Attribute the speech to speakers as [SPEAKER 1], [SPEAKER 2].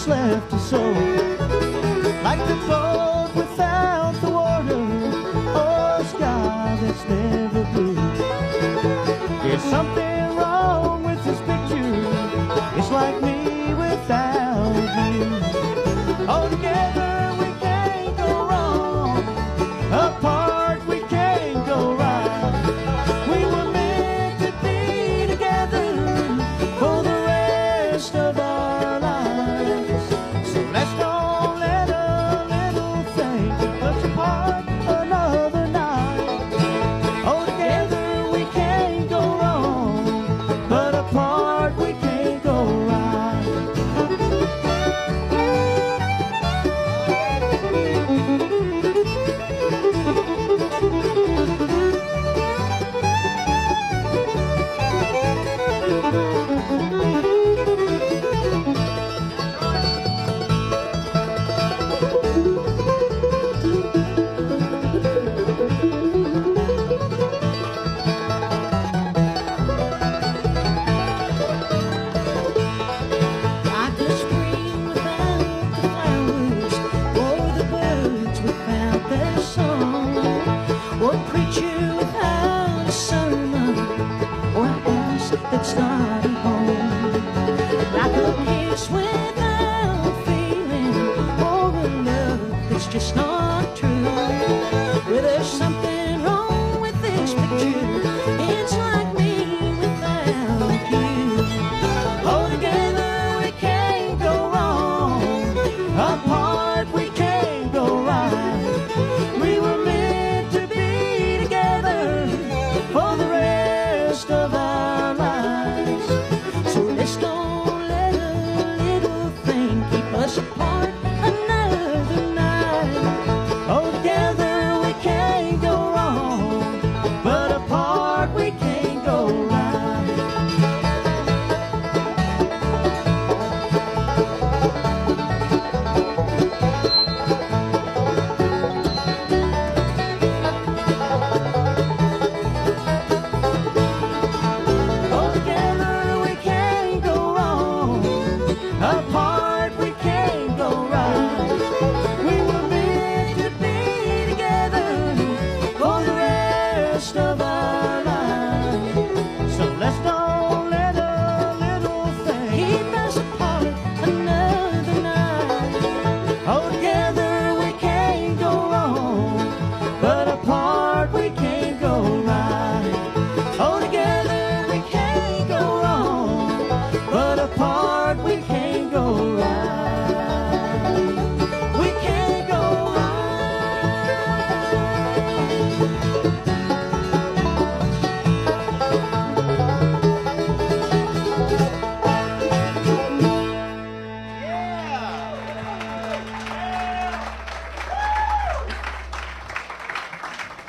[SPEAKER 1] that's left us so. Like the boat without the water, or a sky that's never blue. There's something wrong with this picture. It's like me without you. All together we can't go wrong, apart we can't go right. We were meant to be together for the rest of our lives. So let's don't let a little thing touch apart another night. All together we can't go wrong, but apart we can't go right. That's not a home. Like a kiss without feeling, or a love that's just not true.